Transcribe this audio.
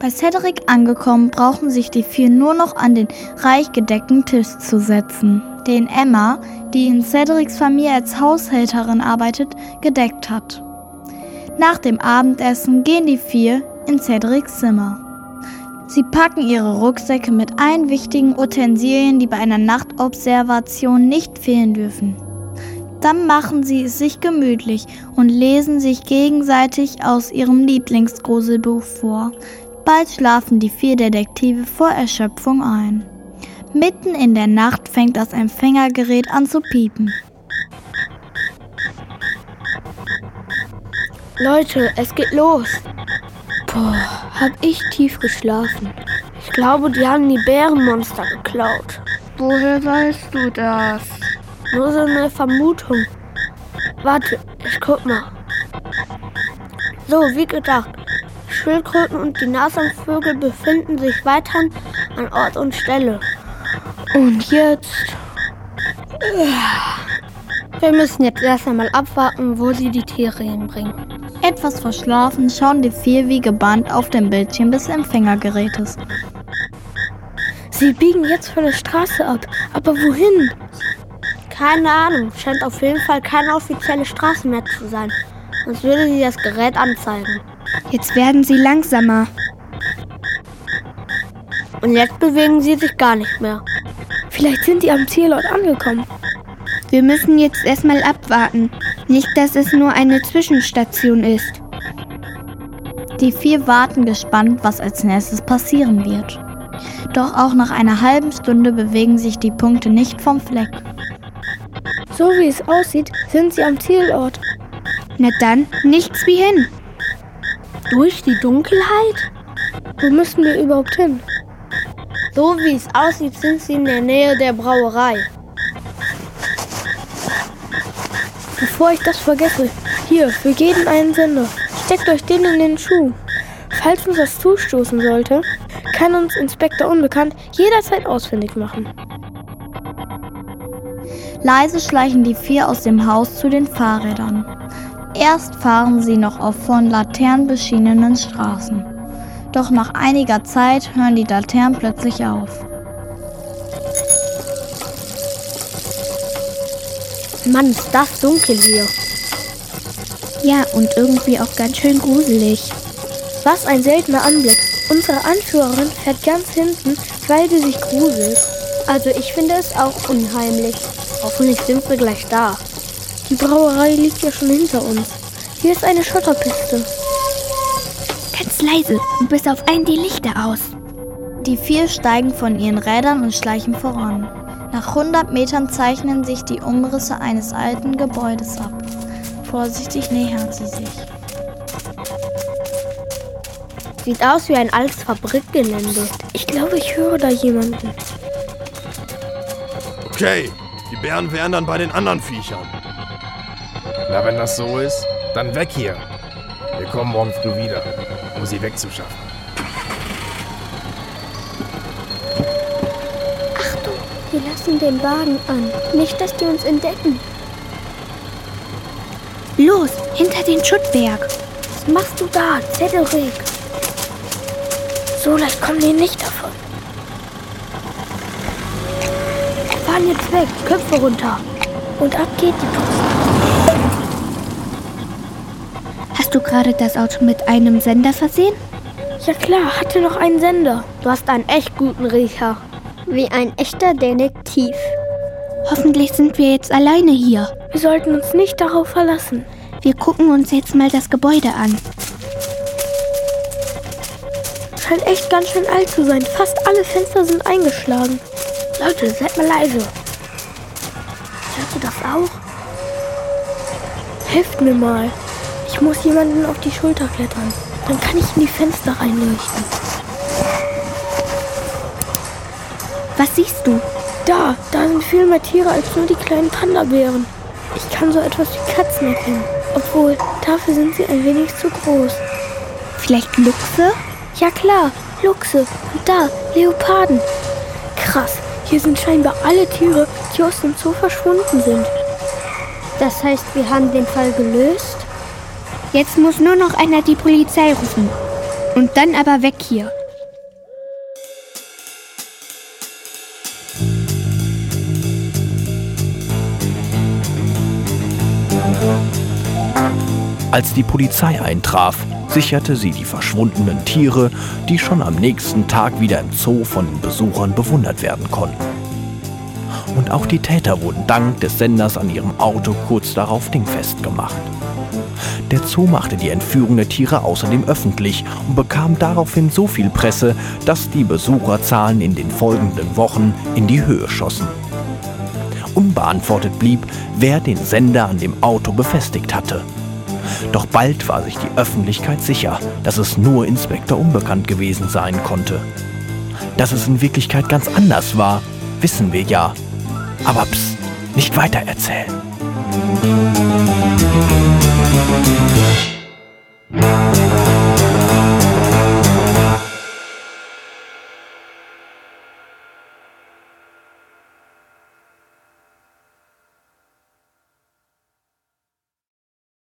Bei Cedric angekommen, brauchen sich die 4 nur noch an den reich gedeckten Tisch zu setzen, den Emma, die in Cedrics Familie als Haushälterin arbeitet, gedeckt hat. Nach dem Abendessen gehen die 4 in Cedrics Zimmer. Sie packen ihre Rucksäcke mit allen wichtigen Utensilien, die bei einer Nachtobservation nicht fehlen dürfen. Dann machen sie es sich gemütlich und lesen sich gegenseitig aus ihrem Lieblingsgruselbuch vor. Bald schlafen die 4 Detektive vor Erschöpfung ein. Mitten in der Nacht fängt das Empfängergerät an zu piepen. Leute, es geht los. Boah, hab ich tief geschlafen. Ich glaube, die haben die Bärenmonster geklaut. Woher weißt du das? Nur so eine Vermutung. Warte, ich guck mal. So, wie gedacht. Schildkröten und die Nashornvögel befinden sich weiterhin an Ort und Stelle. Und jetzt... Wir müssen jetzt erst einmal abwarten, wo sie die Tiere hinbringen. Etwas verschlafen schauen die 4 wie gebannt auf dem Bildschirm des Empfängergerätes. Sie biegen jetzt von der Straße ab. Aber wohin? Keine Ahnung. Scheint auf jeden Fall keine offizielle Straße mehr zu sein. Sonst würde sie das Gerät anzeigen. Jetzt werden sie langsamer. Und jetzt bewegen sie sich gar nicht mehr. Vielleicht sind die am Zielort angekommen. Wir müssen jetzt erstmal abwarten. Nicht, dass es nur eine Zwischenstation ist. Die 4 warten gespannt, was als nächstes passieren wird. Doch auch nach einer halben Stunde bewegen sich die Punkte nicht vom Fleck. So wie es aussieht, sind sie am Zielort. Na dann, nichts wie hin. Durch die Dunkelheit? Wo müssen wir überhaupt hin? So wie es aussieht, sind sie in der Nähe der Brauerei. Bevor ich das vergesse, hier, für jeden einen Sender. Steckt euch den in den Schuh. Falls uns das zustoßen sollte, kann uns Inspektor Unbekannt jederzeit ausfindig machen. Leise schleichen die 4 aus dem Haus zu den Fahrrädern. Erst fahren sie noch auf von Laternen beschienenen Straßen. Doch nach einiger Zeit hören die Laternen plötzlich auf. Mann, ist das dunkel hier. Ja, und irgendwie auch ganz schön gruselig. Was ein seltener Anblick. Unsere Anführerin fährt ganz hinten, weil sie sich gruselt. Also ich finde es auch unheimlich. Hoffentlich sind wir gleich da. Die Brauerei liegt ja schon hinter uns. Hier ist eine Schotterpiste. Ganz leise und bis auf einen die Lichter aus. Die 4 steigen von ihren Rädern und schleichen voran. Nach 100 Metern zeichnen sich die Umrisse eines alten Gebäudes ab. Vorsichtig nähern sie sich. Sieht aus wie ein altes Fabrikgelände. Ich glaube, ich höre da jemanden. Okay, die Bären wären dann bei den anderen Viechern. Na, wenn das so ist, dann weg hier. Wir kommen morgen früh wieder, um sie wegzuschaffen. Achtung, wir lassen den Wagen an. Nicht, dass die uns entdecken. Los, hinter den Schuttberg. Was machst du da, Cedric? So leicht kommen die nicht davon. Wir fahren jetzt weg, Köpfe runter. Und ab geht die Post. Hast du gerade das Auto mit einem Sender versehen? Ja klar, hatte noch einen Sender. Du hast einen echt guten Riecher. Wie ein echter Detektiv. Hoffentlich sind wir jetzt alleine hier. Wir sollten uns nicht darauf verlassen. Wir gucken uns jetzt mal das Gebäude an. Scheint echt ganz schön alt zu sein. Fast alle Fenster sind eingeschlagen. Leute, seid mal leise. Hörst du das auch? Helft mir mal. Ich muss jemanden auf die Schulter klettern. Dann kann ich in die Fenster reinleuchten. Was siehst du? Da sind viel mehr Tiere als nur die kleinen Panda-Bären. Ich kann so etwas wie Katzen erkennen. Obwohl, dafür sind sie ein wenig zu groß. Vielleicht Luchse? Ja klar, Luchse. Und da, Leoparden. Krass, hier sind scheinbar alle Tiere, die aus dem Zoo verschwunden sind. Das heißt, wir haben den Fall gelöst? Jetzt muss nur noch einer die Polizei rufen. Und dann aber weg hier. Als die Polizei eintraf, sicherte sie die verschwundenen Tiere, die schon am nächsten Tag wieder im Zoo von den Besuchern bewundert werden konnten. Und auch die Täter wurden dank des Senders an ihrem Auto kurz darauf dingfest gemacht. Der Zoo machte die Entführung der Tiere außerdem öffentlich und bekam daraufhin so viel Presse, dass die Besucherzahlen in den folgenden Wochen in die Höhe schossen. Unbeantwortet blieb, wer den Sender an dem Auto befestigt hatte. Doch bald war sich die Öffentlichkeit sicher, dass es nur Inspektor Unbekannt gewesen sein konnte. Dass es in Wirklichkeit ganz anders war, wissen wir ja. Aber pst, nicht weiter erzählen.